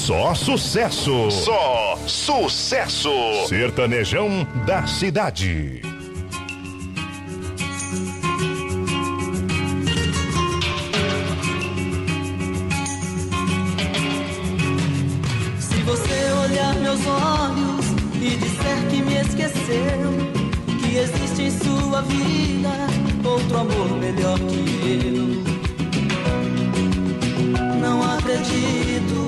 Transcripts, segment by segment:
Só sucesso. Só sucesso. Sertanejão da cidade. Se você olhar meus olhos e disser que me esqueceu, que existe em sua vida outro amor melhor que eu, não acredito.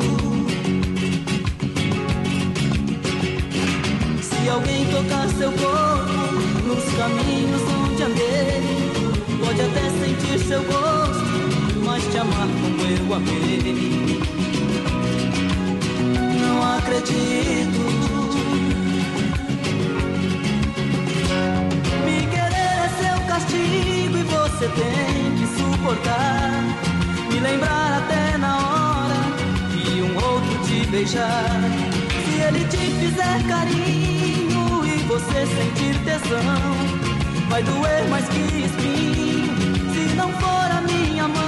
Se alguém tocar seu corpo nos caminhos onde andei, pode até sentir seu gosto, mas te amar como eu amei, não acredito. Me querer é seu castigo e você tem que suportar, me lembrar até na hora que um outro te beijar. Se ele te fizer carinho e você sentir tesão, vai doer mais que espinho se não for a minha mão.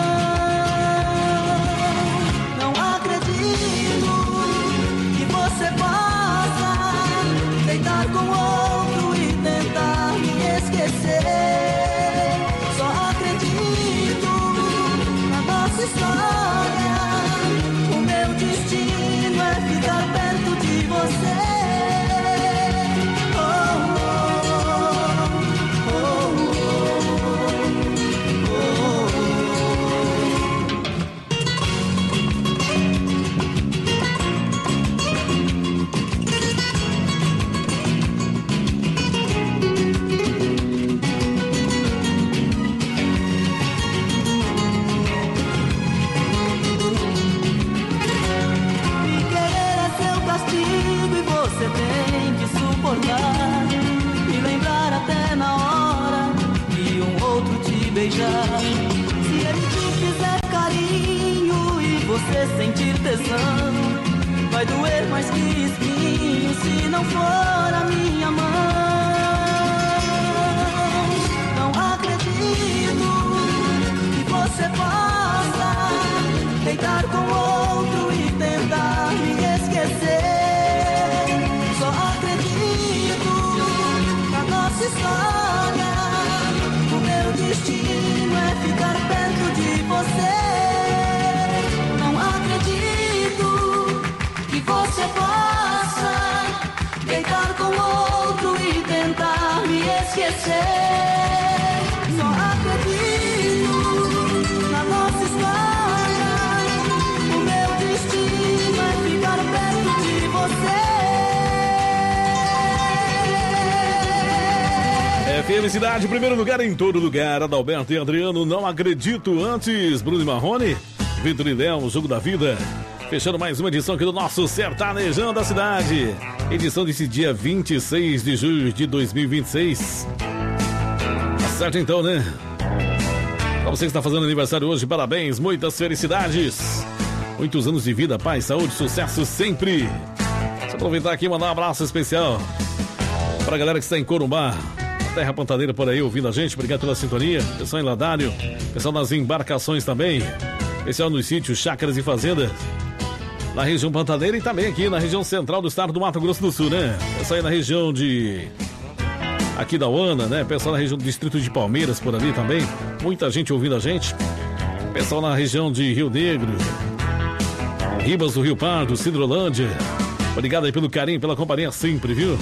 Não acredito que você possa deitar com outro e tentar me esquecer. Só acredito na nossa história. O meu destino é ficar perto de você. Me lembrar até na hora que um outro te beijar. Se ele te fizer carinho e você sentir tesão, vai doer mais que espinho se não for a minha mão. Não acredito que você possa deitar com outro e tentar me esquecer. Só acredito na nossa história. O meu destino é ficar perto de você. Não acredito que você possa deitar com outro e tentar me esquecer. Só acredito na nossa história. O meu destino é ficar perto de você. Felicidade, primeiro lugar em todo lugar. Adalberto e Adriano, não acredito. Antes, Bruno e Marrone, Vitor e Léo, o Jogo da Vida. Fechando mais uma edição aqui do nosso Sertanejão da Cidade. Edição desse dia 26 de julho de 2026. Tá certo então, né? Pra você que está fazendo aniversário hoje, parabéns, muitas felicidades. Muitos anos de vida, paz, saúde, sucesso sempre. Deixa eu aproveitar aqui e mandar um abraço especial pra galera que está em Corumbá, Terra Pantaneira por aí ouvindo a gente, obrigado pela sintonia. Pessoal em Ladário, pessoal nas embarcações também, pessoal nos sítios, chácaras e fazendas na região Pantaneira e também aqui na região central do estado do Mato Grosso do Sul, né? Pessoal aí na região de aqui da Uana, né? Pessoal na região do distrito de Palmeiras por ali também, muita gente ouvindo a gente. Pessoal na região de Rio Negro, Ribas do Rio Pardo, Cidrolândia, obrigado aí pelo carinho, pela companhia sempre, viu?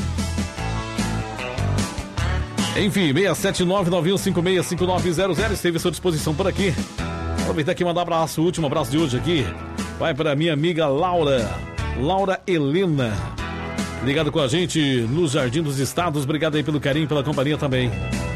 Enfim, 67991565900 esteve à sua disposição por aqui. Aproveitar aqui e mandar um abraço, o último abraço de hoje aqui. Vai para minha amiga Laura Helena, ligado com a gente no Jardim dos Estados. Obrigado aí pelo carinho, pela companhia também.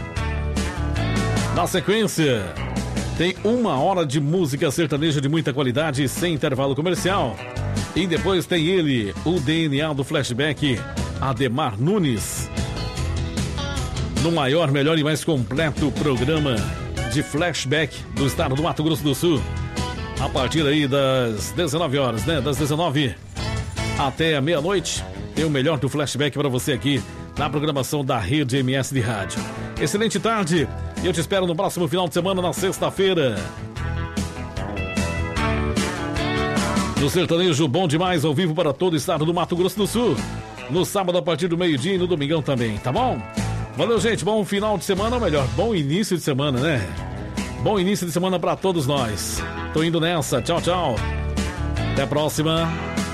Na sequência, tem 1 hora de música sertaneja de muita qualidade, sem intervalo comercial. E depois tem ele, o DNA do Flashback, Ademar Nunes. No maior, melhor e mais completo programa de flashback do estado do Mato Grosso do Sul. A partir aí das 19 horas, né? Das 19 até a meia-noite, tem o melhor do flashback para você aqui na programação da Rede MS de Rádio. Excelente tarde e eu te espero no próximo final de semana, na sexta-feira. No sertanejo bom demais, ao vivo para todo o estado do Mato Grosso do Sul. No sábado a partir do meio-dia e no domingão também, tá bom? Valeu, gente. Bom final de semana, ou melhor, bom início de semana, né? Bom início de semana para todos nós. Tô indo nessa. Tchau, tchau. Até a próxima.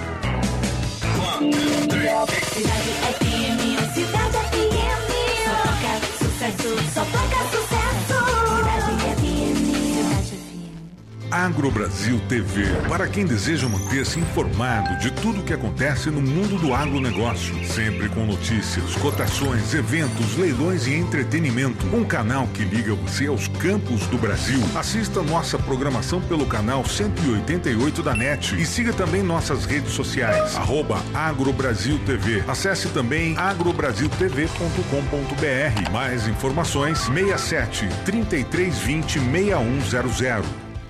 Agrobrasil TV, para quem deseja manter-se informado de tudo o que acontece no mundo do agronegócio, sempre com notícias, cotações, eventos, leilões e entretenimento. Um canal que liga você aos campos do Brasil. Assista nossa programação pelo canal 188 da NET e siga também nossas redes sociais, @Agrobrasil TV. Acesse também agrobrasiltv.com.br. Mais informações 67 3320 6100.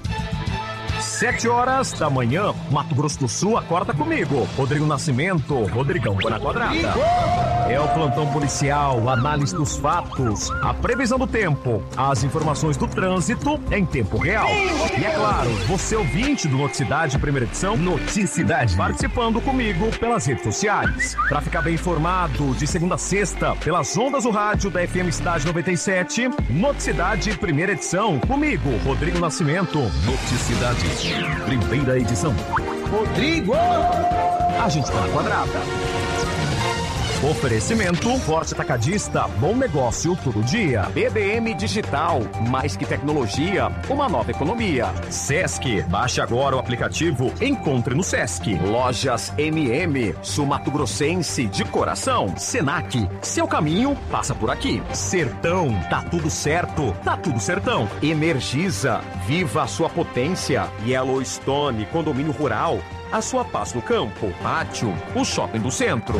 7 horas da manhã, Mato Grosso do Sul, acorda comigo. Rodrigo Nascimento, Rodrigão na quadrada. É o plantão policial, análise dos fatos, a previsão do tempo, as informações do trânsito em tempo real. E é claro, você ouvinte do Noticidade, primeira edição, Noticidade, participando comigo pelas redes sociais. Para ficar bem informado, de segunda a sexta, pelas ondas do rádio da FM Cidade 97, Noticidade, primeira edição, comigo, Rodrigo Nascimento. Noticidade, primeira edição. Rodrigo! A gente tá na quadrada. Oferecimento Forte Atacadista, bom negócio todo dia. BBM Digital, mais que tecnologia, uma nova economia. Sesc, baixe agora o aplicativo, encontre no Sesc. Lojas MM, Sul Mato Grossense de coração. Senac, seu caminho passa por aqui. Sertão, tá tudo certo, tá tudo sertão. Energisa, viva a sua potência. Yellowstone, condomínio rural, a sua paz no campo. Pátio, o shopping do centro.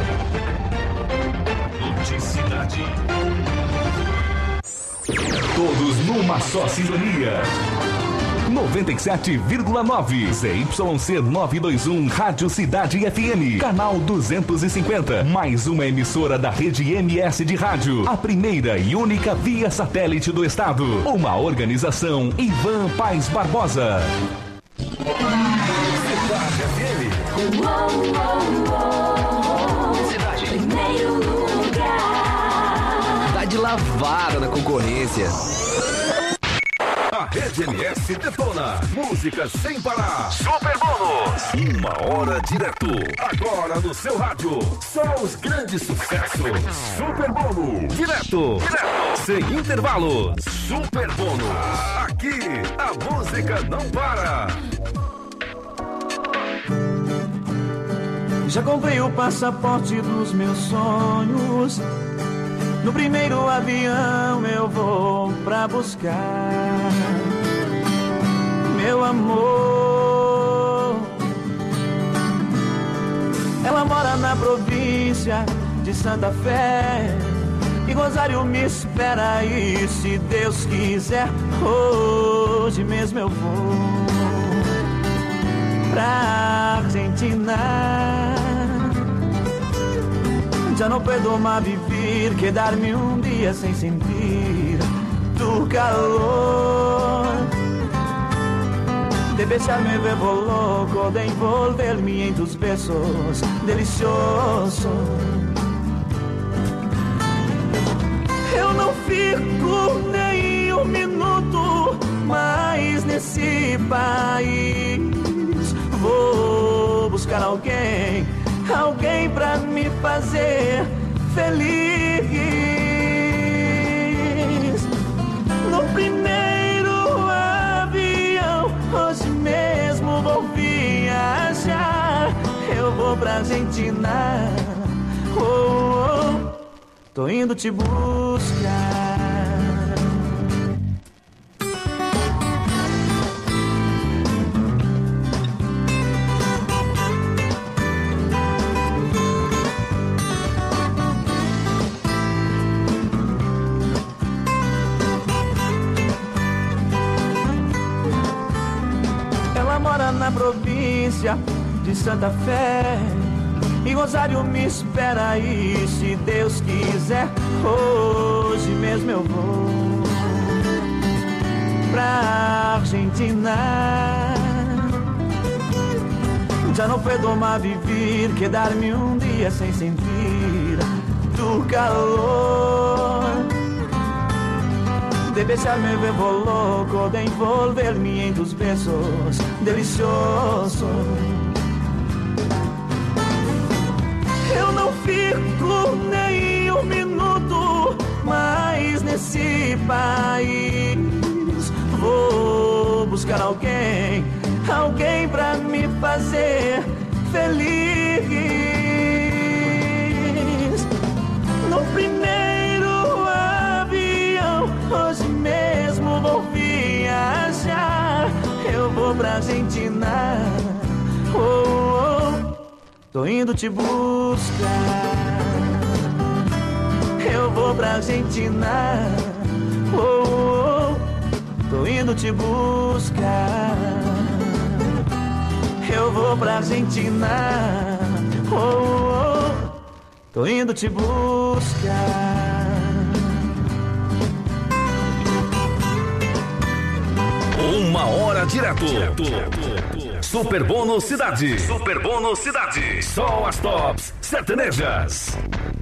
Noticidade. Todos numa só sintonia. 97,9 ZYC 921 Rádio Cidade FM, canal 250, mais uma emissora da rede MS de rádio, a primeira e única via satélite do estado. Uma organização Ivan Paes Barbosa. Cidade FM. Cidade. Primeiro lugar. Tá de lavada na concorrência. A Rede MS detona. Música sem parar. Super bônus. 1 hora direto. Agora no seu rádio. Só os grandes sucessos. Super bônus. Direto. Sem intervalos. Super bônus. Aqui a música não para. Já comprei o passaporte dos meus sonhos. No primeiro avião eu vou pra buscar meu amor. Ela mora na província de Santa Fé e Rosário me espera aí, se Deus quiser. Hoje mesmo eu vou pra Argentina. Ya no puedo más vivir, quedarme un día sin sentir tu calor. De besarme vivo loco, de envolverme en tus besos deliciosos. Eu não fico nem um minuto mais nesse país. Vou buscar alguém pra me fazer feliz. No primeiro avião, hoje mesmo vou viajar. Eu vou pra Argentina. Tô indo te buscar. Na província de Santa Fé e Rosário me espera aí, se Deus quiser. Hoje mesmo eu vou pra Argentina. Ya no puedo más vivir, quedarme un día sin sentir tu calor. De besarme vivo louco, de envolver-me em tus besos deliciosos. Eu não fico nem um minuto mais nesse país. Vou buscar alguém pra me fazer feliz. No primeiro avião, hoje mesmo vou viajar. Eu vou pra Argentina. Oh, oh, tô indo te buscar. Eu vou pra Argentina. Oh, oh, tô indo te buscar. Eu vou pra Argentina. Oh, oh, tô indo te buscar. Uma hora direto. Super Bônus Cidade. Super Bônus Cidade. Só as tops sertanejas.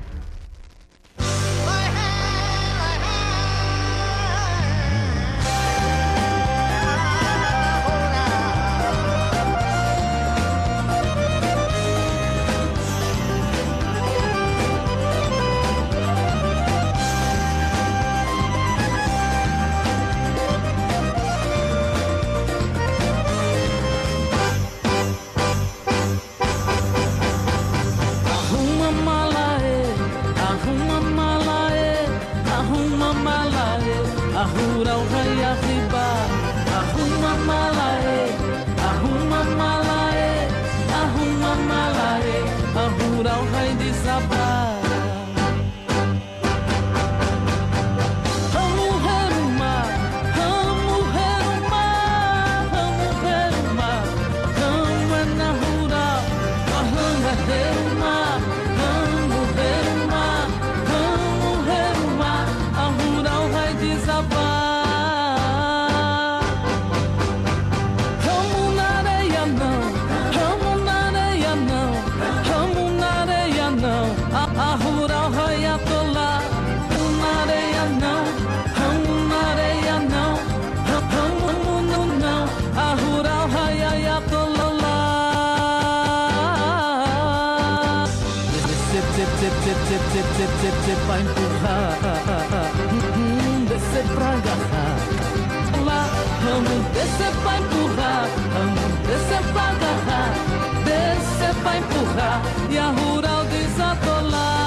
Vai empurrar, descer pra agarrar. Lá, vamos descer pra empurrar, vamos descer pra agarrar. Descer pra empurrar e a rural desatolar.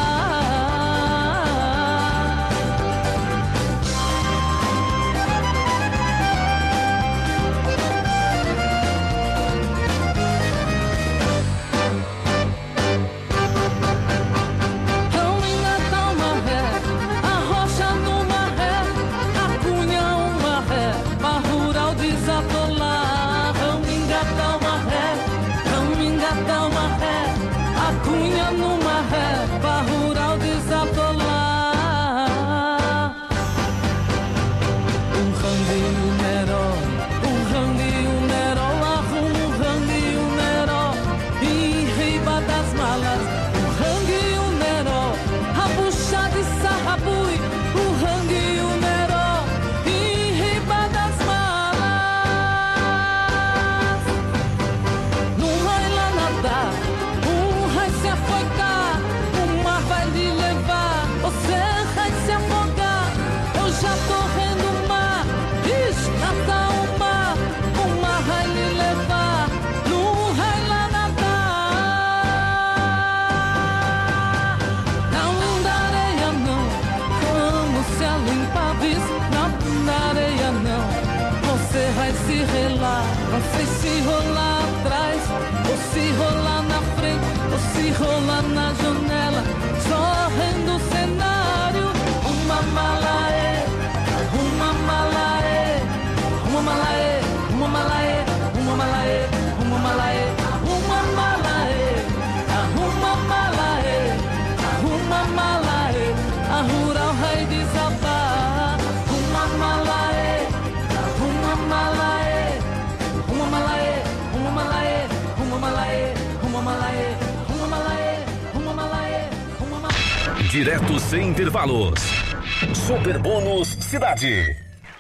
Não sei se rolar atrás, ou se rolar na frente, ou se rolar na janela, sorrendo o cenário. Uma mala é, uma mala é, uma mala é, uma mala é, uma mala é, uma mala é, uma mala é, uma mala é, uma mala é, a rural vai desabar. Uma mala é, uma mala é. Uma malaê, uma malaê, uma malaê. Direto sem intervalos. Super Bônus Cidade.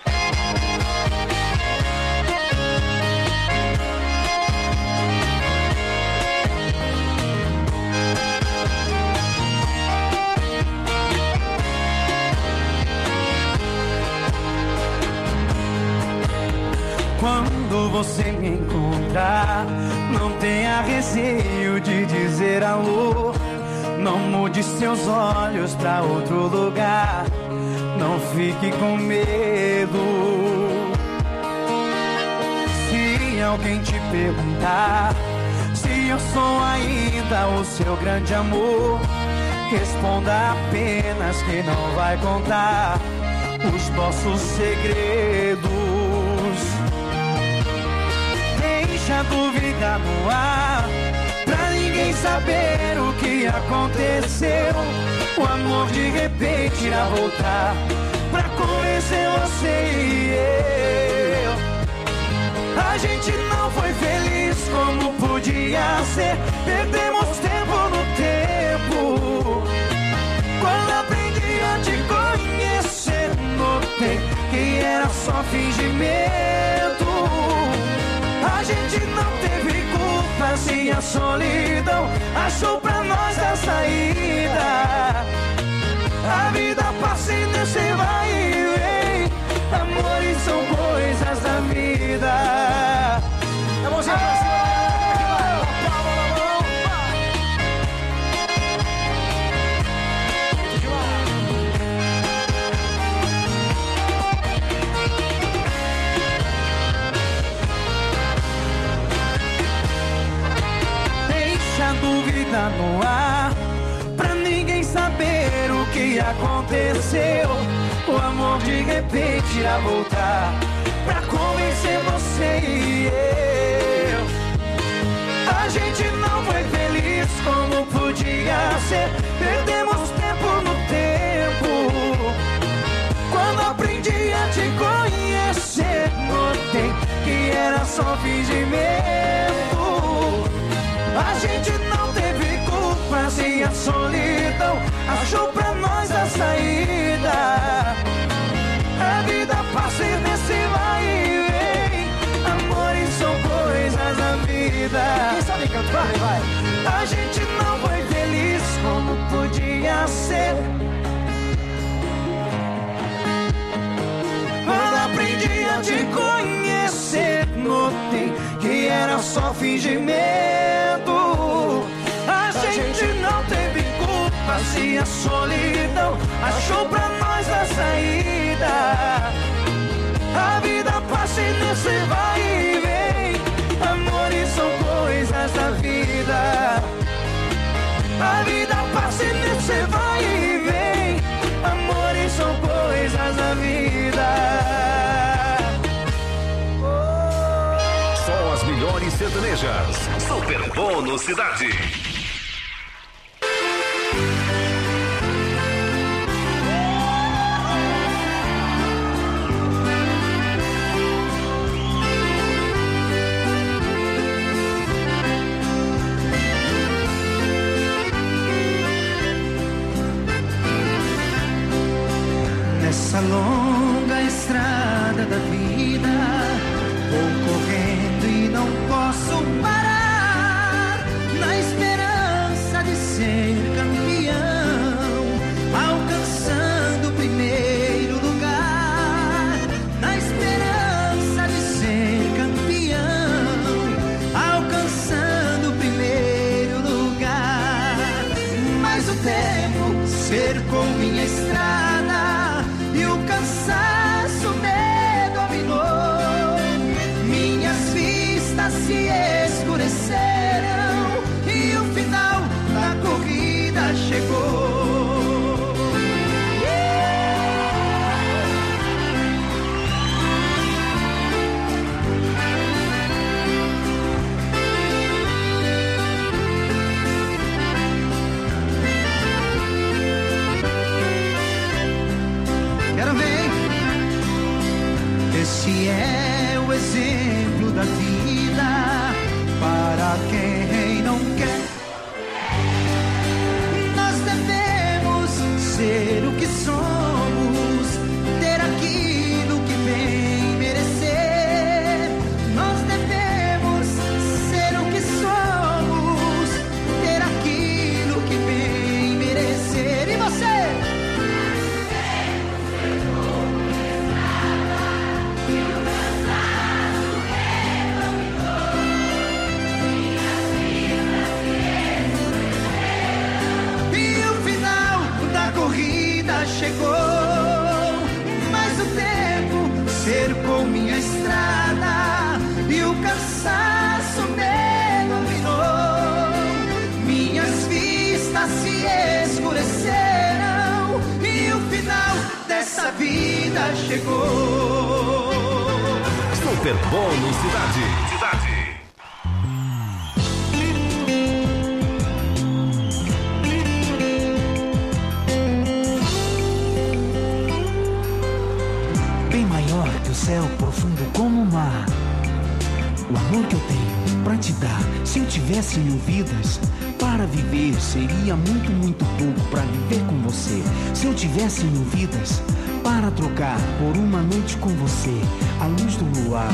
Quando você me encontrar, não tenha receio de dizer alô. Não mude seus olhos pra outro lugar. Não fique com medo. Se alguém te perguntar se eu sou ainda o seu grande amor, responda apenas que não vai contar os nossos segredos. Deixa a dúvida no ar, pra ninguém saber o que aconteceu. O amor de repente irá voltar pra convencer você e eu. A gente não foi feliz como podia ser. Perdemos tempo no tempo. Quando aprendi a te conhecer, notei que era só fingimento. A gente não teve culpa se a solidão achou pra nós a saída. A vida passa e você vai e vem. Amores são coisas da vida. É você pra cima, palma na mão. Deixa a dúvida no ar, pra ninguém saber o que aconteceu. O amor de repente irá voltar pra convencer você e eu. A gente não foi feliz como podia ser. Perdemos tempo no tempo. Quando aprendi a te conhecer, notei que era só fingimento. A gente não teve culpa se a solidão achou pra nós a saída. A vida passa e nesse vai e vem. Amores são coisas da vida. Quem sabe cantar, vai. A gente não foi feliz como podia ser. Quando aprendi a te conhecer, notei que era só fingimento. A gente não teve culpa se a solidão achou pra nós a saída. A vida passa e nesse vai e vem. Amores são coisas da vida. A vida passa e nesse vai e vem. Amores são coisas da vida. Só as melhores sertanejas. Super Bônus Cidade. Nessa longa estrada da vida, vou correndo e não posso parar, na esperança de ser campeão, alcançando o primeiro lugar. Na esperança de ser campeão, alcançando o primeiro lugar. Mas o tempo cercou minha estrada e o cansaço me dominou. Minhas vistas se escureceram e o final da corrida chegou. minha estrada e o cansaço me dominou. Minhas vistas se escureceram e o final dessa vida chegou. Super Bônus Cidade. Céu profundo como o mar. O amor que eu tenho pra te dar, se eu tivesse 1000 vidas para viver, seria muito, muito pouco pra viver com você. Se eu tivesse 1000 vidas para trocar por uma noite com você, a luz do luar.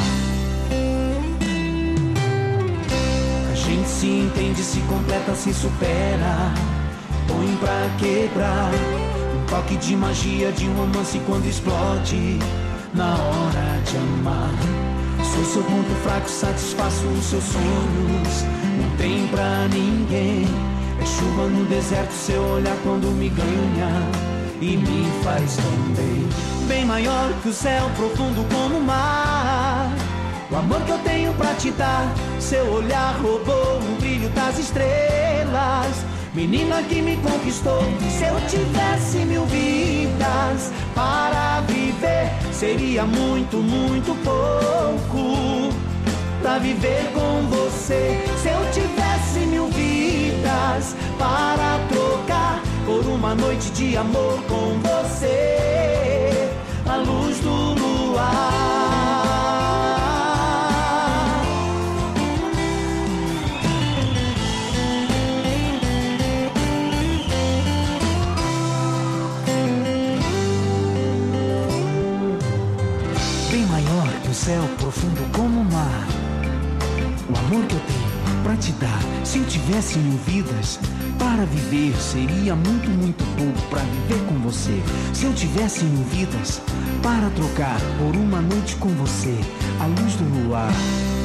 A gente se entende, se completa, se supera, põe pra quebrar. Um toque de magia, de romance quando explode na hora de amar. Sou seu ponto fraco, satisfaço os seus sonhos. Não tem pra ninguém. É chuva no deserto, seu olhar quando me ganha e me faz tão bem. Bem maior que o céu, profundo como o mar. O amor que eu tenho pra te dar, seu olhar roubou o brilho das estrelas. Menina que me conquistou, se eu tivesse 1000 vidas para viver, seria muito, muito pouco pra viver com você. Se eu tivesse 1000 vidas para trocar por uma noite de amor com você, a luz do luar. Céu profundo como o mar. O amor que eu tenho pra te dar, se eu tivesse 1000 vidas para viver, seria muito, muito pouco pra viver com você. Se eu tivesse 1000 vidas para trocar por uma noite com você, a luz do luar.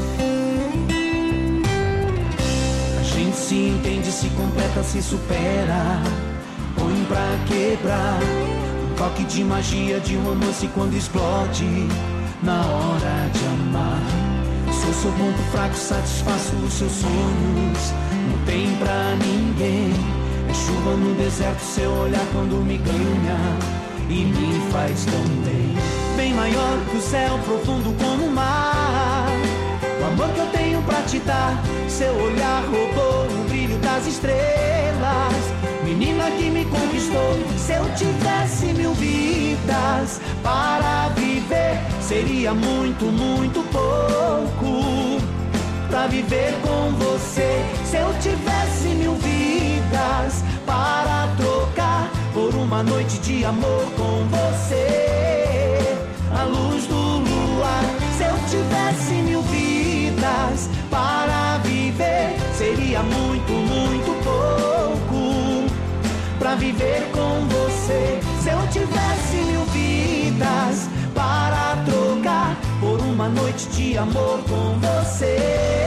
A gente se entende, se completa, se supera, põe pra quebrar. Um toque de magia, de romance quando explode na hora de amar. Sou seu ponto fraco, satisfaço os seus sonhos. Não tem pra ninguém. É chuva no deserto, seu olhar quando me ganha e me faz tão bem. Bem maior que o céu, profundo como o mar. O amor que eu tenho pra te dar, seu olhar roubou o brilho das estrelas. Menina que me conquistou, se eu tivesse 1000 vidas para viver, seria muito, muito pouco pra viver com você. Se eu tivesse 1000 vidas para trocar por uma noite de amor com você, a luz do luar. Se eu tivesse 1000 vidas para viver, seria muito, muito pouco pra viver com você. Se eu tivesse 1000 vidas para trocar por uma noite de amor com você.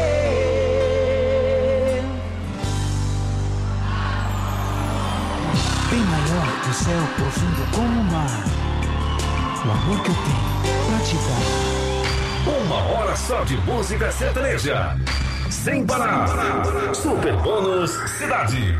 Bem maior que o céu, profundo como o mar. O amor que eu tenho pra te dar. 1 hora só de música sertaneja, sem parar. Super Bônus Cidade.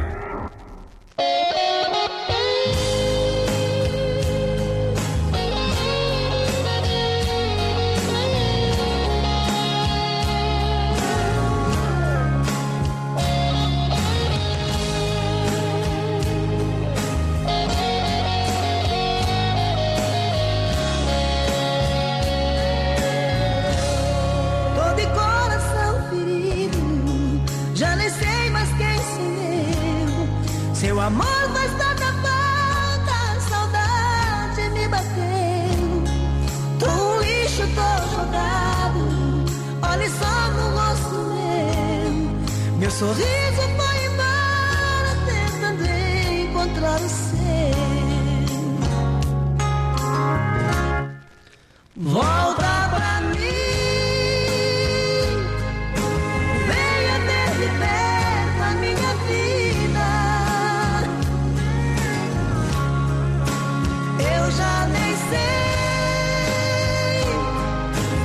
Seu amor faz tanta falta, saudade me bateu. Tô um lixo, tô jogado, olhe só no rosto meu. Meu sorriso foi embora, tentando encontrar o seu. Volta pra mim, venha ver de perto a minha vida. Eu já nem sei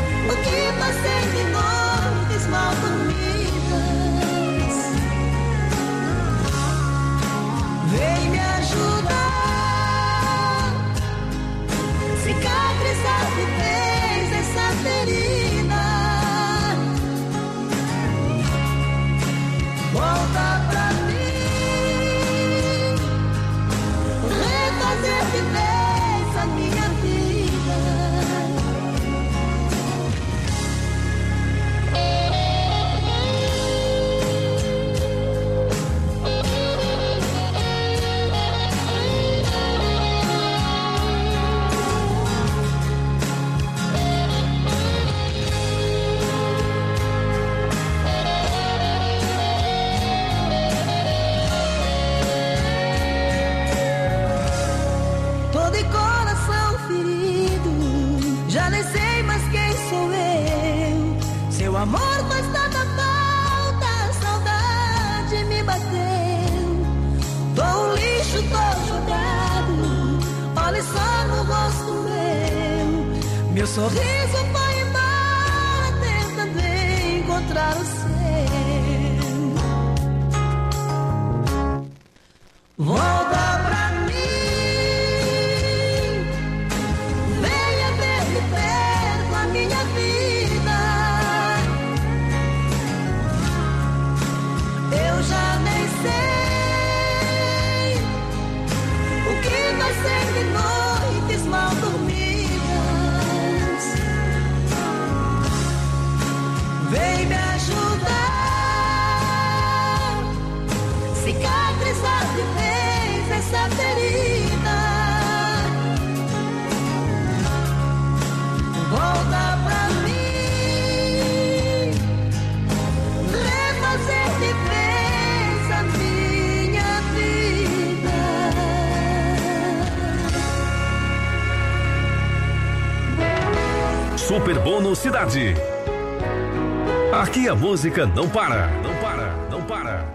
Já nem sei mais quem sou eu. Seu amor faz tanta falta, a saudade me bateu. Tô um lixo, tô jogado, olhe só no rosto meu. Meu sorriso foi embora, tentando encontrar o seu. Volta pra mim, venha ver de perto a minha vida. Eu já nem sei o que vai ser de noites mal dormidas. Vem me ajudar, cicatrizar de vez essa ferida. Volta pra mim, refazer de vez a minha vida. Super Bônus Cidade. Aqui a música não para, não para, não para.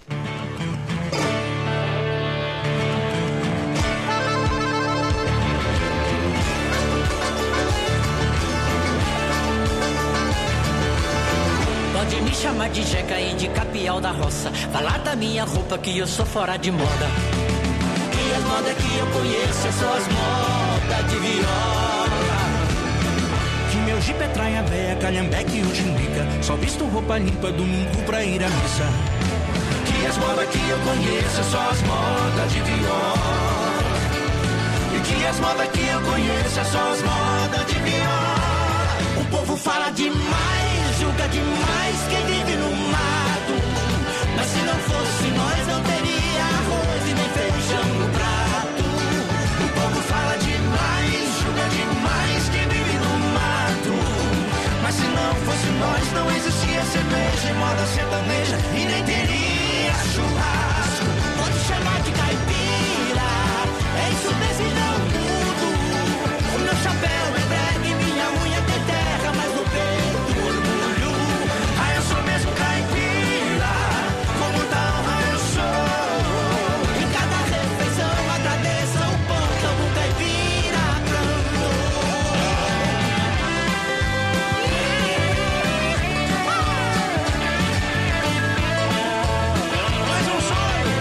Pode me chamar de Jeca e de Capial da Roça. Falar da minha roupa que eu sou fora de moda. E as modas que eu conheço é só as modas de viola. Que meu jipe é traia véia, calhambeque e ujindica. Só visto roupa limpa domingo pra ir à missa. Que as modas que eu conheço é só as modas de viola. E que as modas que eu conheço é só as modas de viola. O povo fala demais, julga demais quem vive no mato. Mas se não fosse nós não teria arroz e nem feijão no prato. O povo fala demais, julga demais quem vive no mato. Mas se não fosse nós não existia cerveja e moda sertaneja e nem teria churrasco. Pode chamar de caipira, é isso mesmo e não mudo. O meu chapéu é brega e minha unha tem terra, mas no peito orgulho. Ah, eu sou mesmo caipira, com muita honra eu sou. Em cada refeição agradeça o pão que algum caipira plantou. Mais um sonho.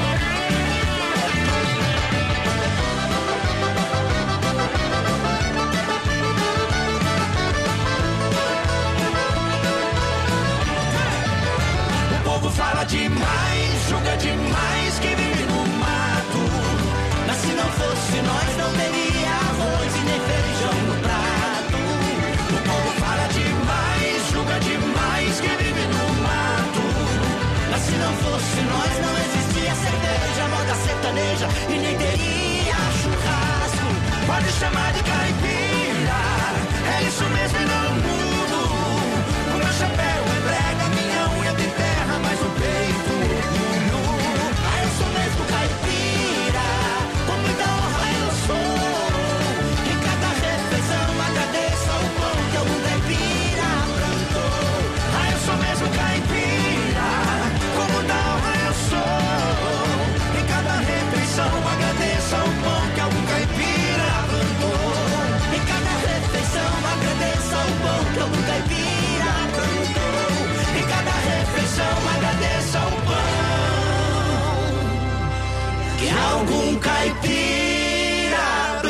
O povo fala demais, julga demais quem vive no mato. Mas se não fosse nós não teria arroz e nem feijão no prato. O povo fala demais, julga demais quem vive no mato. Mas se não fosse nós não existia cerveja, moda sertaneja e nem teria churrasco. Pode chamar de caipira, é isso mesmo e não mudo. O meu chapéu é brega, minha unha tem terra, mas o peito orgulho. Ah, eu sou mesmo caipira, com muita honra eu sou. Em cada refeição agradeço ao pão que algum caipira plantou. Ah, eu sou mesmo caipira, com muita honra eu sou. Em cada refeição agradeço ao pão que algum caipira plantou. Em cada refeição agradeço ao pão que algum caipira plantou. Em cada refeição agradeço ao pão que algum caipira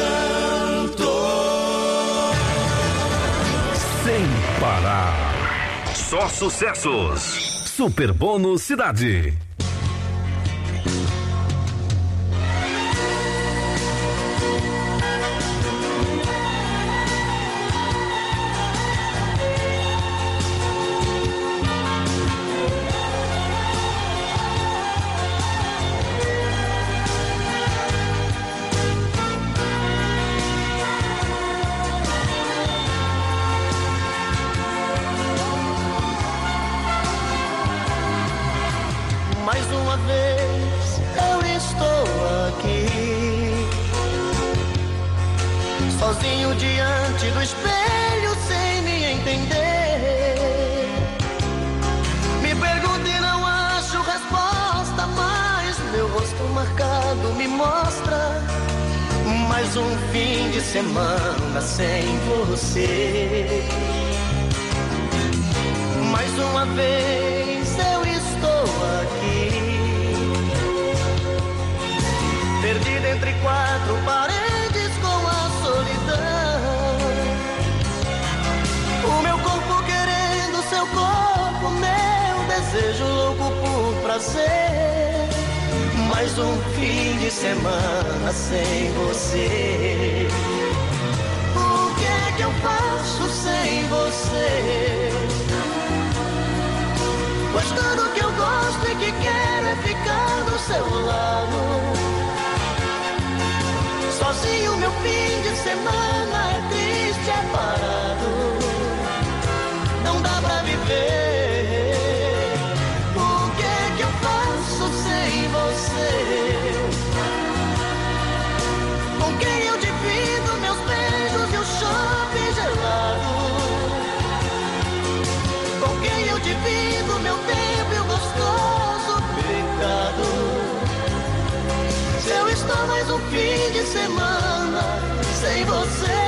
plantou. Sem parar. Só sucessos. Super Bônus Cidade. Mais uma vez eu estou aqui, sozinho diante do espelho sem me entender. Me pergunto e não acho resposta, mas meu rosto marcado me mostra mais um fim de semana sem você. Mais uma vez eu estou aqui, perdido entre quatro paredes com a solidão. O meu corpo querendo seu corpo, meu desejo louco por prazer. Mais um fim de semana sem você. O que é que eu faço sem você? Pois tudo que eu gosto e que quero é ficar do seu lado. Sozinho meu fim de semana é triste, é parado. Não dá pra viver. O que é que eu faço sem você? Com quem eu divido meus beijos e o shopping gelado? Com quem eu divido meu tempo e o gostoso pecado? Se eu estou mais um fim de semana sem você.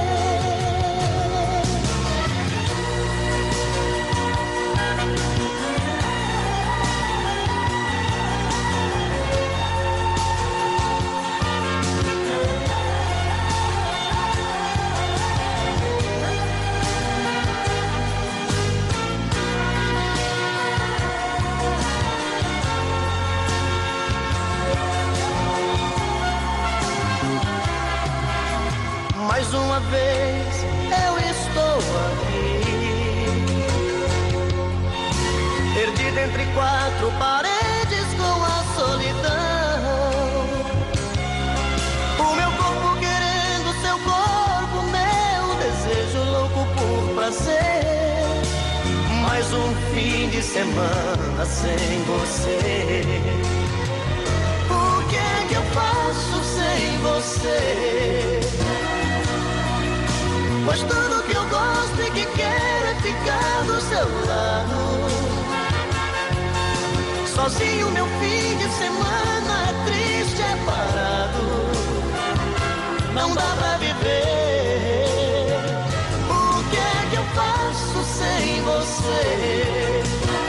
Mais uma vez eu estou aqui, perdido entre quatro paredes com a solidão. O meu corpo querendo seu corpo, meu desejo louco por prazer. Mais um fim de semana sem você. O que é que eu faço sem você? Pois tudo que eu gosto e que quero é ficar do seu lado. Sozinho meu fim de semana é triste, é parado. Não dá pra viver. O que é que eu faço sem você?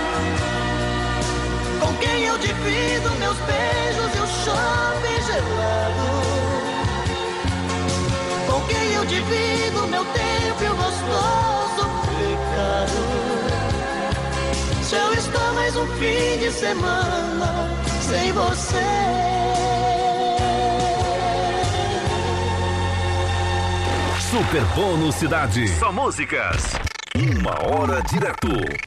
Com quem eu divido meus beijos e o shopping gelado? Com quem eu divido meu tempo e o gostoso pecado? Se eu estou mais um fim de semana sem você. Super Bônus Cidade. Só músicas. 1 hora direto.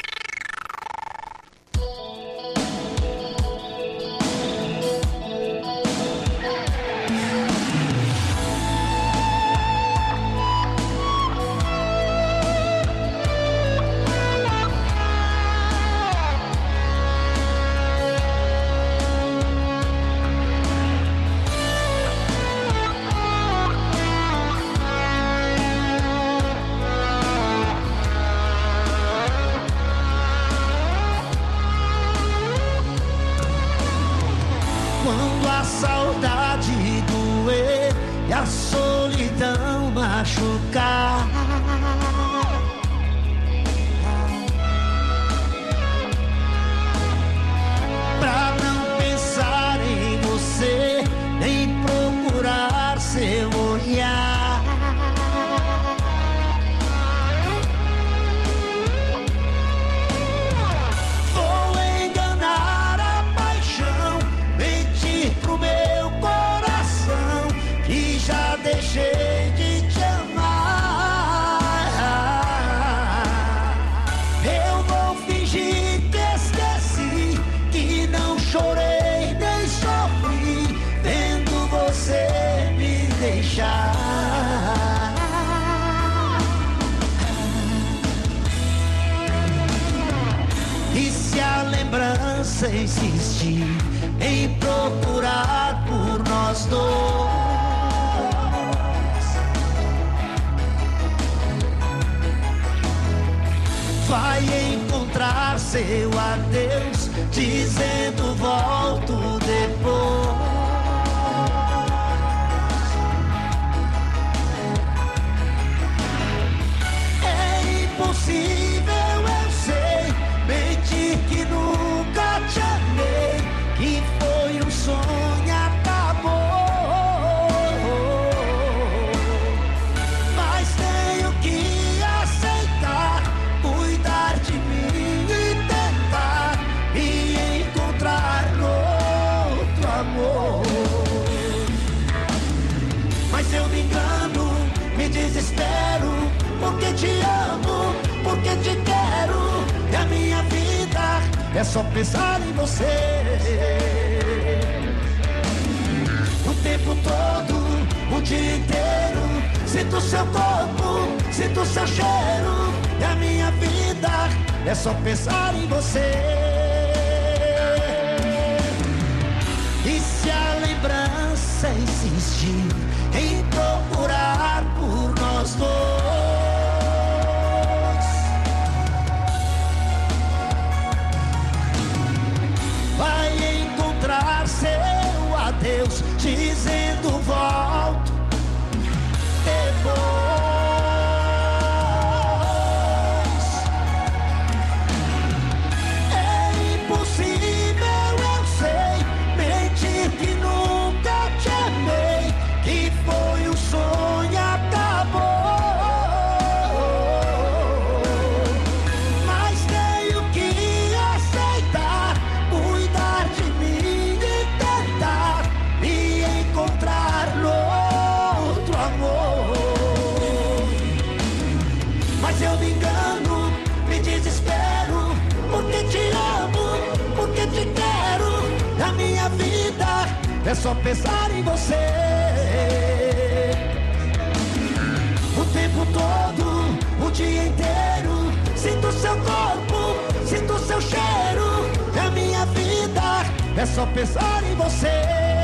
Insistir em procurar por nós dois. vai encontrar seu adeus, dizendo volto depois. É impossível, eu sei, mentir que nunca te amei, que foi um sonho, acabou. Mas tenho que aceitar, cuidar de mim e tentar e encontrar outro amor. Mas eu me engano, me desespero, porque te amo, porque te quero. E a minha vida é só pensar em você. O tempo todo, o dia inteiro, sinto seu corpo, sinto seu cheiro. E a minha vida é só pensar em você. E se a lembrança insistir em procurar por nós dois, vai encontrar seu adeus, dizendo volto depois. É impossível, eu sei, mentir que nunca te amei, que foi um sonho, acabou. Mas tenho que aceitar, cuidar de mim e tentar e encontrar outro amor. Mas eu me engano, me desespero, porque te amo, porque te quero. A minha vida é só pensar em você. O tempo todo, o dia inteiro, sinto seu corpo, sinto seu cheiro. A minha vida é só pensar em você.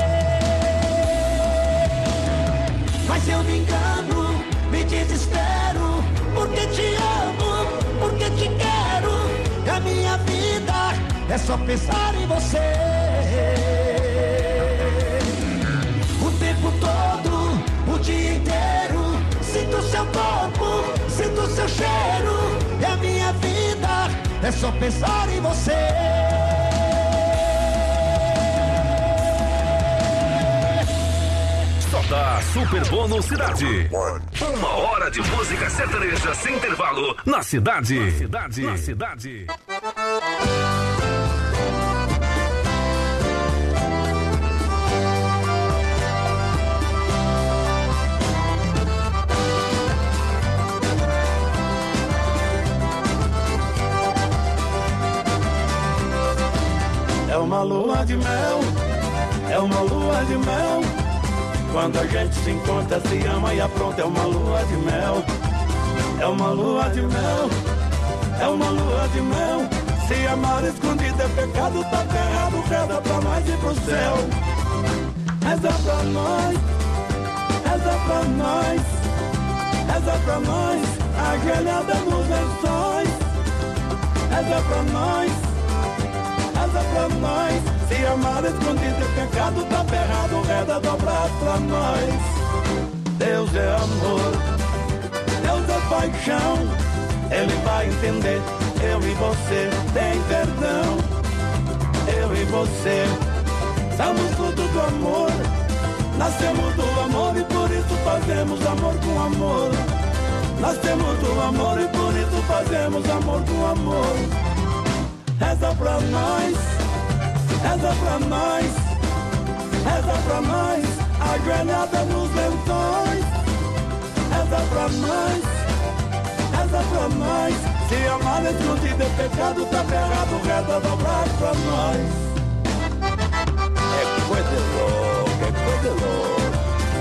Mas eu me engano, me desespero, porque te amo, porque te quero. A minha vida é só pensar em você. O tempo todo, o dia inteiro, sinto seu corpo, sinto seu cheiro. E a minha vida é só pensar em você. Só dá Super Bônus Cidade. 1 hora de música sertaneja sem intervalo na cidade. Na cidade. É uma lua de mel, é uma lua de mel. Quando a gente se encontra, se ama e apronta. É uma lua de mel, é uma lua de mel, é uma lua de mel. Se amar escondido é pecado, tá ferrado. Reza pra nós ir pro céu. Reza pra nós, reza pra nós, reza pra nós, ajoelhada nos lençóis. Reza pra nós, reza pra nós. Se amar escondido é pecado, tá ferrado. Reza dobrado pra nós. Deus é amor, Deus é paixão. Ele vai entender. Eu e você tem perdão. Eu e você somos fruto do amor. Nascemos do amor e por isso fazemos amor com amor. Nascemos do amor e por isso fazemos amor com amor. Reza pra nós, reza pra nós, reza pra nós, ajoelhada nos lençóis. Reza pra nós, reza pra nós. Se amar escondido é pecado, tá ferrado. Reza dobrado pra nós. É coisa louca, é coisa louca.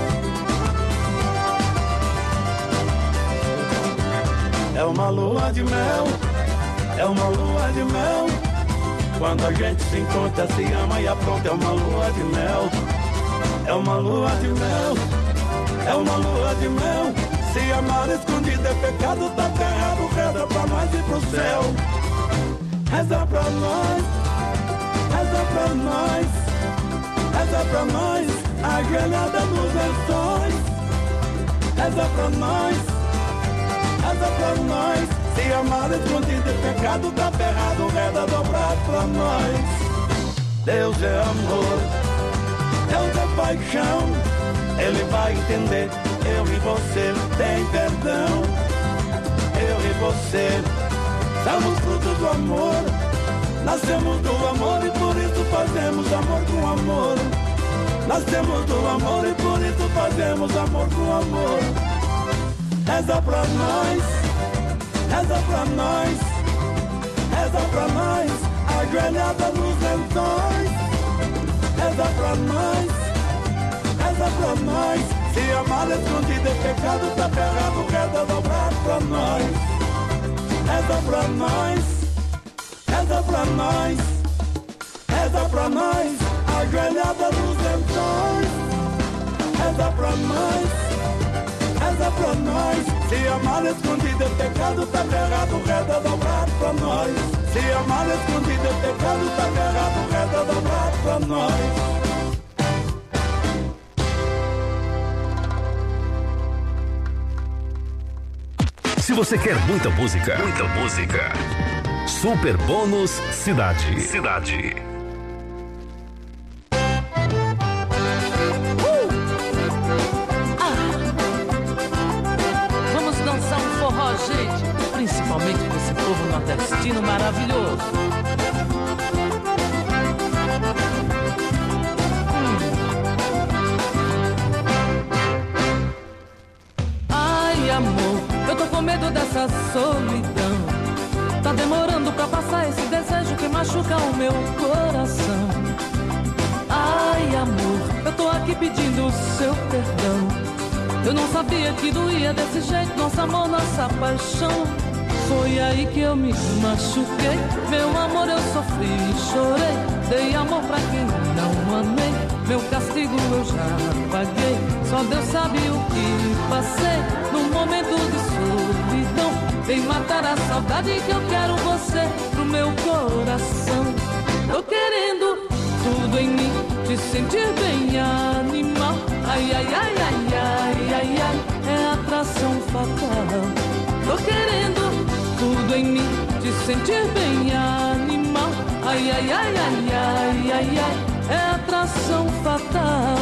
É uma lua de mel, é uma lua de mel. Quando a gente se encontra, se ama e apronta. É uma lua de mel, é uma lua de mel, é uma lua de mel. Se amar escondido é pecado, tá errado. Reza pra nós ir pro céu. Reza pra nós, reza pra nós, reza pra nós, ajoelhada nos lençóis. Reza pra nós, reza pra nós. Se amar escondido é pecado, tá errado. Reza dobrado pra nós. Deus é amor, Deus é paixão. Ele vai entender, eu e você tem perdão. Eu e você somos frutos do amor. Nascemos do amor e por isso fazemos amor com amor. Nascemos do amor e por isso fazemos amor com amor. Reza pra nós, reza pra nós, reza pra nós, ajoelhada nos lençóis. Reza pra nós, reza pra nós. Se amar escondido é pecado, tá errado. Reza dobrado pra nós. Reza pra nós, reza pra nós, reza pra nós, ajoelhada nos lençóis. Reza pra nós, reza pra nós. Se amar escondido é pecado, tá errado. Reza dobrado pra nós. Se amar escondido é pecado, tá errado. Reza dobrado pra nós. Se você quer muita música, Super Bônus Cidade. Vamos dançar um forró, gente, principalmente com esse povo nordestino maravilhoso. Ai, amor, eu tô com medo dessa solidão. Tá demorando pra passar esse desejo que machuca o meu coração. Ai, amor, eu tô aqui pedindo o seu perdão. Eu não sabia que doía desse jeito, nosso amor, nossa paixão. Foi aí que eu me machuquei. Meu amor, eu sofri e chorei. Dei amor pra quem não amei. Meu castigo eu já paguei. Só Deus sabe o que passei num momento de solidão. Vem matar a saudade que eu quero você pro meu coração. Tô querendo tudo em mim, te sentir bem animal. Ai, ai, ai, ai, ai, ai, ai, é atração fatal. Tô querendo tudo em mim, te sentir bem animal. Ai, ai, ai, ai, ai, ai, ai, é atração fatal.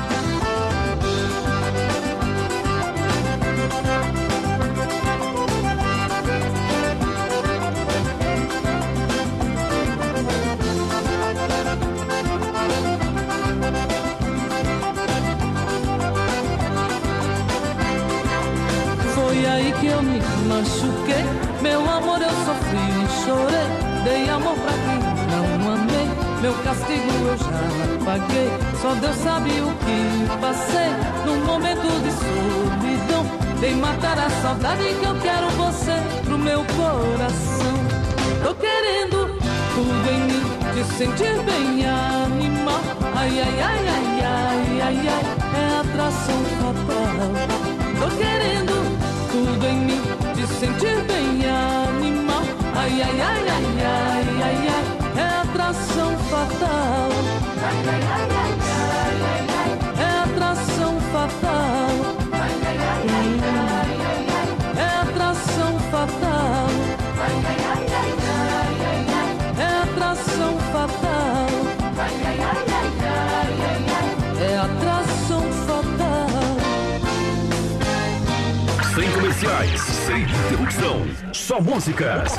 Foi aí que eu me machuquei. Meu amor, eu sofri e chorei. Dei amor pra quem não amei. Meu castigo eu já paguei. Só Deus sabe o que passei num momento de solidão. Vem matar a saudade que eu quero você pro meu coração. Tô querendo tudo em mim, te sentir bem animal. Ai, ai, ai, ai, ai, ai, ai, é atração fatal. Tô querendo tudo em mim, te sentir bem animal. Ai, ai, ai, ai, ai, ai, ai, é atração fatal. Ai, ai, ai, ai, ai, ai, é atração fatal. Ai, ai, ai, ai, ai, ai, é atração fatal. Ai, ai, ai, ai, ai, ai, é atração fatal. Ai, ai, ai, ai, ai, ai, é atração fatal. Sem comerciais, sem interrupção, só músicas.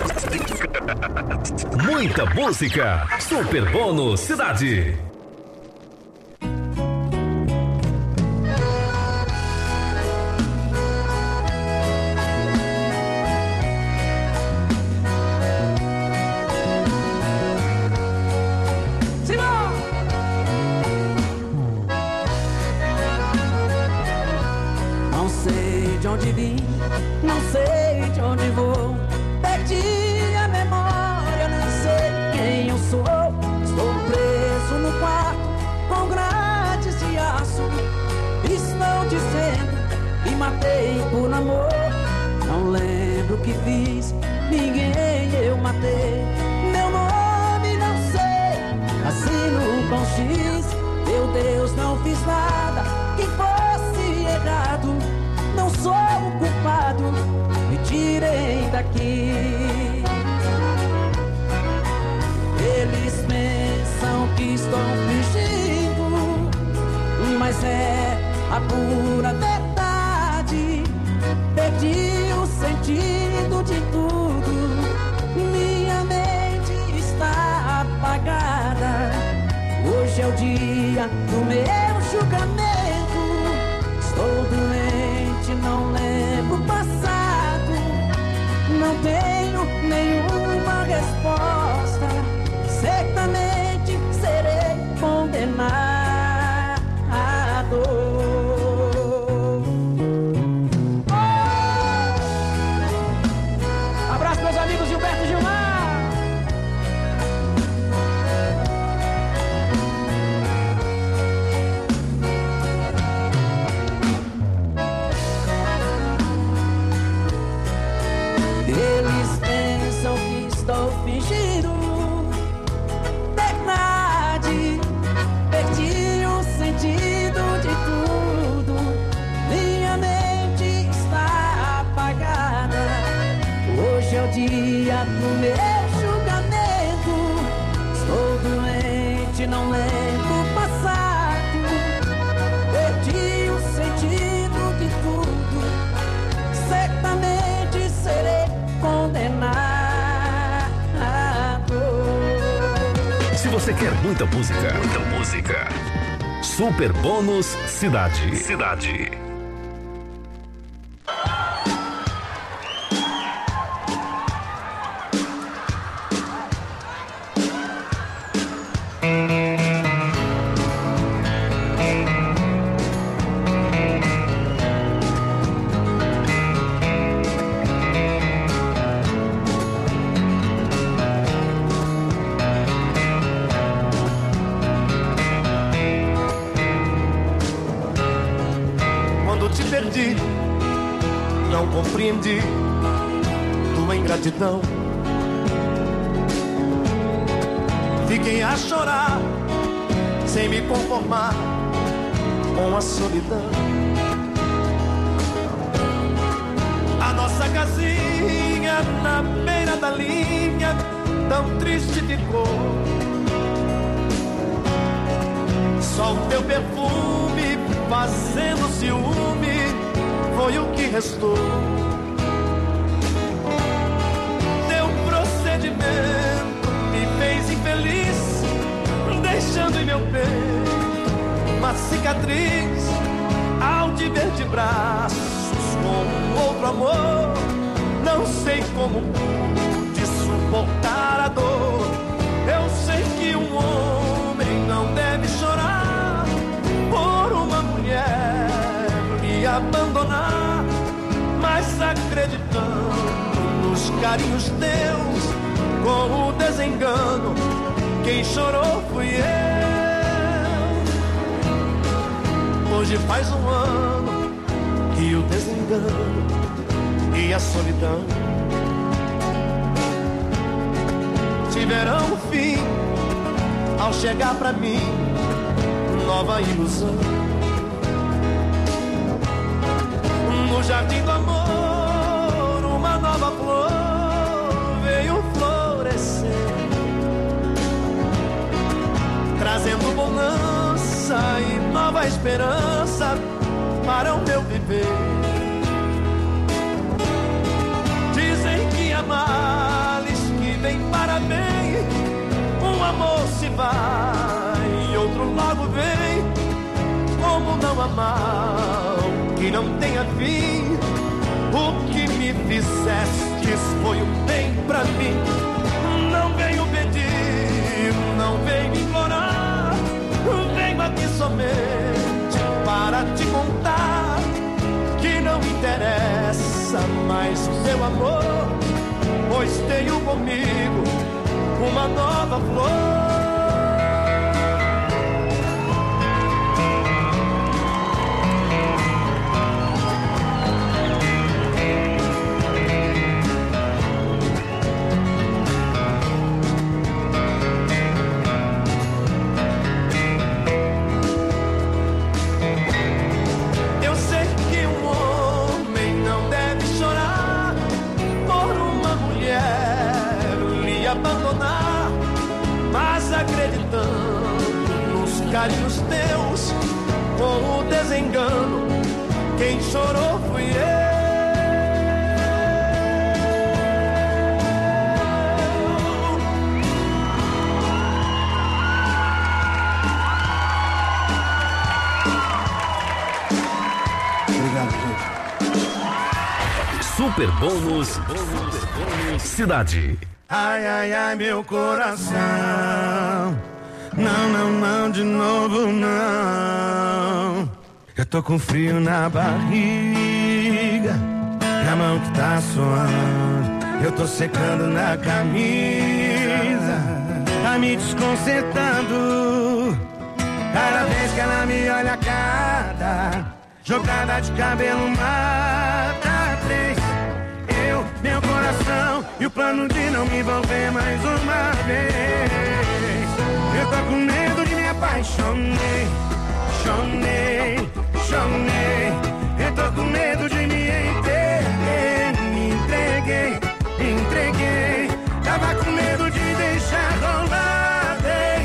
Muita música. Super Bônus Cidade. Não sei de onde vim, não sei de onde vou. Perdi a memória, não sei quem eu sou. Estou preso no quarto com grades de aço. Estão dizendo que matei por não ler meu nome, não sei. Assino com X, meu Deus, não fiz nada que fosse errado. Não sou o culpado, me tirem daqui. Eles pensam que estou fingindo, mas é a pura verdade. Perdi o sentido de tudo, minha mente está apagada. Hoje é o dia do meu julgamento. Estou doente, não lembro o passado. Não tenho nenhuma resposta. Certamente serei condenado. Abraço, meus amigos Gilberto e Gilmar. Eles pensam que estou fingindo. Verdade, perdi o sentido de tudo. Minha mente está apagada. Hoje é o dia do meu julgamento. Estou doente, não lembro o passado. Perdi o sentido de tudo. Certamente serei condenado. Se você quer muita música. Super Bônus Cidade. Não compreendi tua ingratidão. Fiquei a chorar, sem me conformar com a solidão. A nossa casinha na beira da linha tão triste ficou. Só o teu perfume fazendo ciúme foi o que restou. Teu procedimento me fez infeliz, deixando em meu peito uma cicatriz. Ao te ver de braços com outro amor, não sei como pude suportar a dor. Eu sei que um homem não deve chorar por uma mulher me abandonar, mas acreditando nos carinhos teus, com o desengano, quem chorou fui eu. Hoje faz um ano que o desengano e a solidão tiveram um fim ao chegar pra mim nova ilusão. No jardim do amor, uma nova flor veio florescer, trazendo bonança e nova esperança para o meu viver. Dizem que há males que vêm para bem, um amor se vai e outro logo vem. Como não amar que não tenha fim? O que me fizestes foi um bem pra mim. Não venho pedir, não venho me implorar, venho aqui somente para te contar que não interessa mais o seu amor, pois tenho comigo uma nova flor. olhos teus com o desengano. Quem chorou fui eu. Super Bônus Cidade. Ai, ai, ai, meu coração. Não, não, não, de novo não. Eu tô com frio na barriga, na mão que tá suando. Eu tô secando na camisa, tá me desconcertando. Cada vez que ela me olha, cada jogada de cabelo mata três. Eu, meu coração e o plano de não me envolver mais uma vez. Eu tô com medo de me apaixonei, chonei, chonei. Eu tô com medo de me entreguei, entreguei. Tava com medo de deixar rolar,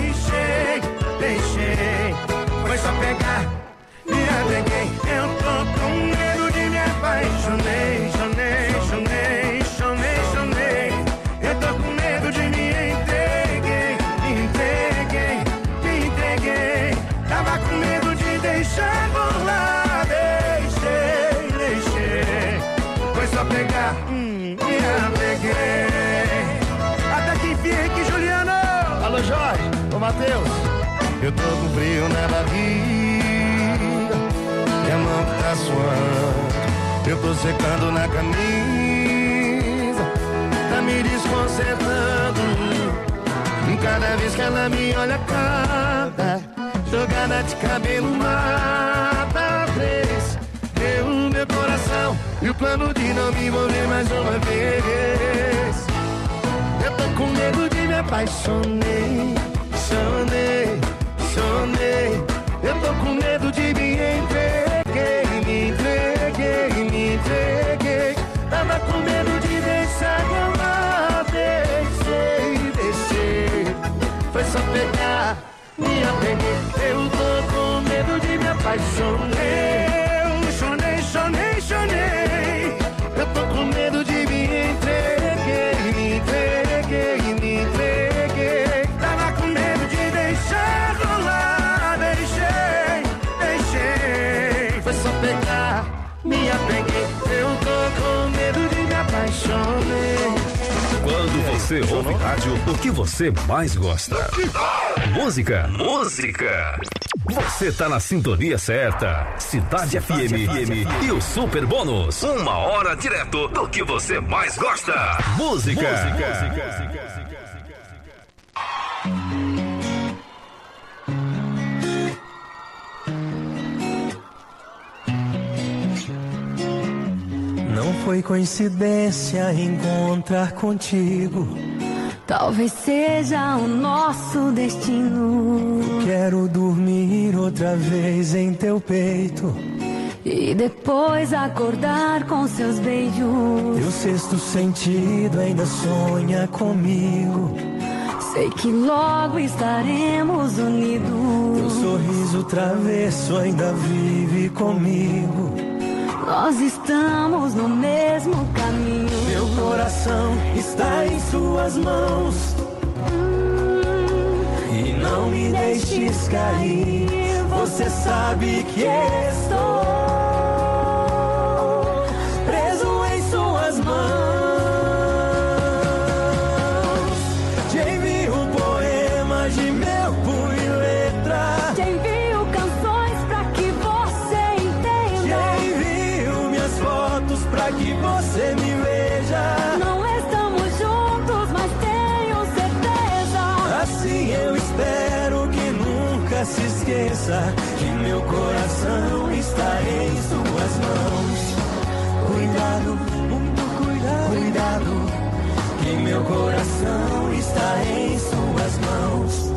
deixei. Foi só pegar, me apeguei. Eu tô com medo de me apaixonei, chonei. Eu tô com medo de me entreguei. Tava com medo de deixar rolar, deixei. Foi só pegar, me apeguei. Até que enfim, Henrique Juliano. Alô, Jorge, ô Matheus. Eu tô com frio na barriga, minha mão tá suando. Eu tô secando na camisa, tá me desconcertando. Cada vez que ela me olha, cada jogada de cabelo mata três. Eu, meu coração e o plano de não me envolver mais uma vez. Eu tô com medo de me apaixonei, chonei. Eu tô com medo de me entreguei. Tava com medo de deixar rolar, deixei. Foi só pegar, me apeguei. Eu tô com medo de me apaixonei. Chonei. Eu tô com medo de me entreguei. Tava com medo de deixar rolar, deixei. Foi só pegar, me apeguei. Eu tô com medo de me apaixonei. Quando você ouve rádio, o que você mais gosta? Música. Você tá na sintonia certa. Cidade FM e o Super Bônus. 1 hora direto do que você mais gosta. Música. Não foi coincidência encontrar contigo. Talvez seja o nosso destino. Quero dormir outra vez em teu peito e depois acordar com seus beijos. Teu sexto sentido ainda sonha comigo. Sei que logo estaremos unidos. Teu sorriso travesso ainda vive comigo. Nós estamos no mesmo caminho. Meu coração está em suas mãos. E não me deixes cair. Você sabe que estou preso em suas mãos. Te envio poemas de meu punho e letra. Te envio canções pra que você entenda. Te envio minhas fotos pra que você me veja. Não estamos juntos, mas tenho certeza. Assim eu espero que nunca se esqueça que meu coração está em suas mãos. Cuidado, muito cuidado, que meu coração está em suas mãos.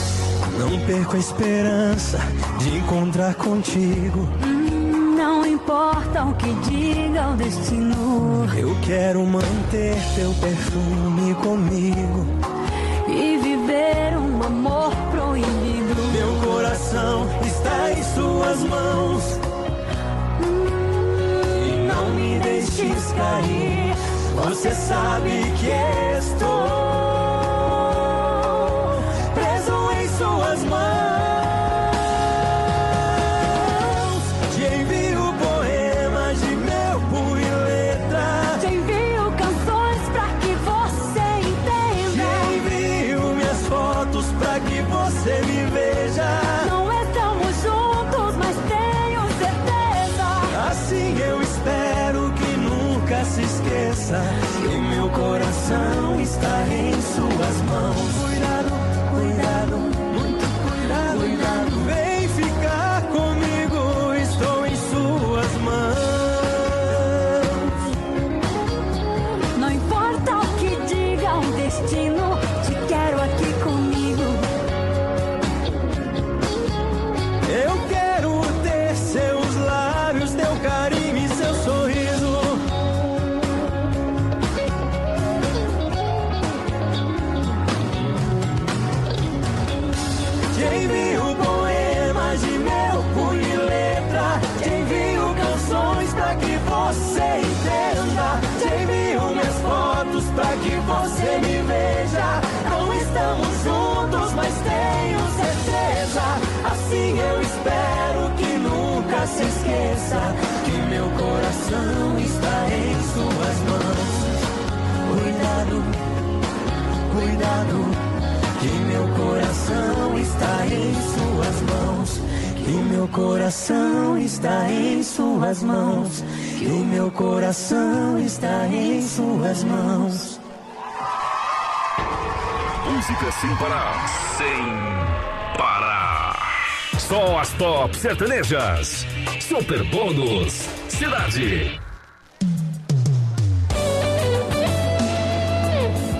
Não perco a esperança de encontrar contigo. Não importa importa o que diga o destino. Eu quero manter teu perfume comigo e viver um amor proibido. Meu coração está em suas mãos. E não me deixes cair. Você sabe que estou preso em suas mãos. Te envio poemas de meu punho e letra. Te envio canções pra que você entenda. Te envio minhas fotos pra que você me veja. Não estamos juntos, mas tenho certeza. Assim eu espero que nunca se esqueça que meu coração está em suas mãos. Cuidado, cuidado, muito cuidado, cuidado. Vem ficar comigo, estou em suas mãos. Não importa o que diga o destino, te quero aqui comigo. Eu quero ter seus lábios, teu carinho e seu sorriso. Te envio poemas de meu punho e letra. Te envio canções pra que você entenda. Te envio minhas fotos pra que você me veja. Não estamos juntos, mas tenho certeza. Assim eu espero que nunca se esqueça que meu coração está em suas mãos. Cuidado, cuidado. Que meu coração está em suas mãos. Que meu coração está em suas mãos. Que meu coração está em suas mãos. Música sem parar. Sem parar. Só as top sertanejas. Super Bônus Cidade.